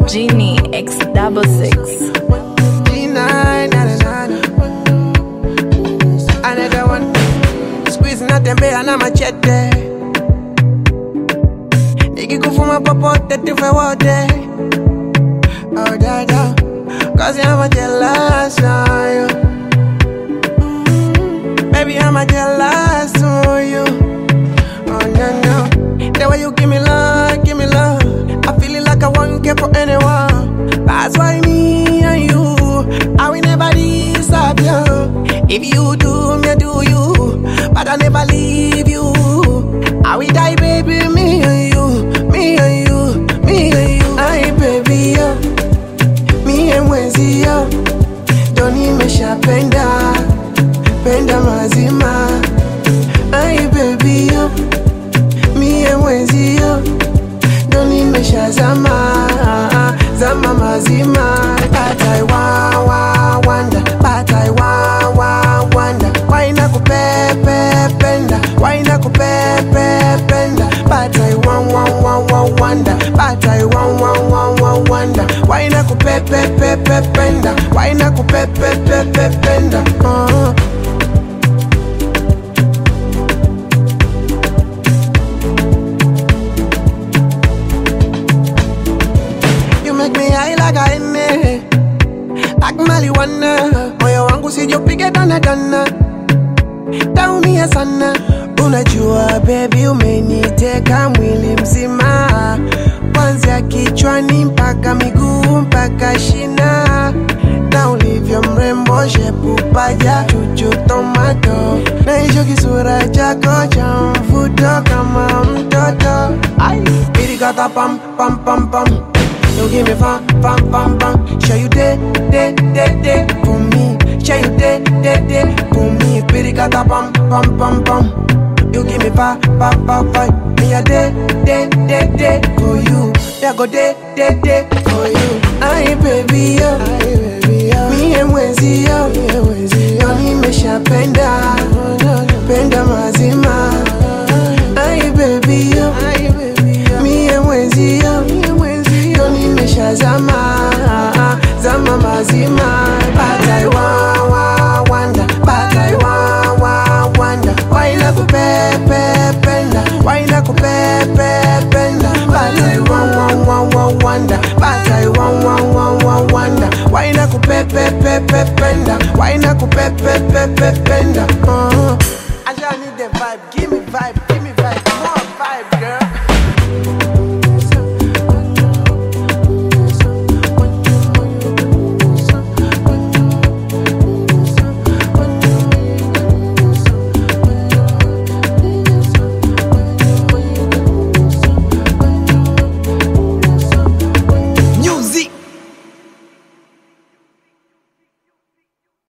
Genie X66. Another one. Squeezing at them bear na machete. Nikikufuma popote tufe wote. Oh dada, cause I'm a jealous of you. Baby, I'm a jealous of you. Oh no no, the way you give me love, I feel it like I won't care for anyone. That's why me and you, I will never disappear. If you do me, I do you, but I never leave you. I will die, baby, me and you, me and you, me and you. Aye, baby, yo, me and Wenzi, yo. Doni mesha penda, penda mazima. Aye, baby, yo, me and Wenzi, yo. Doni mesha zama, zama mazima. But I wonder, but I wonder. Why na kupepe penda, why na kupepe penda. But I wonder, but I wonder. Why na kupepe penda, why na kupepe penda. You make me high like a inne, like marijuana. Moyo wangu sijopige dana dana, taumia sana. Unajua baby umeniteka mwili mzima, kwanzia kichwani mpaka miguu mpaka shina. Na ulivyo mrembo shepu paja chuchu tomato, na hicho kisura chako cha mvuto kama mtoto. Pirikata pam pam pam pam, you give me fam fam fam fam. Show you day for me, show you day for me. Pirikata pam pam pam pam, you give me fa me a day for you. Yeah, go day for you. Aye baby yo, me and Wenzi yo. Doni mesha penda, penda mazima.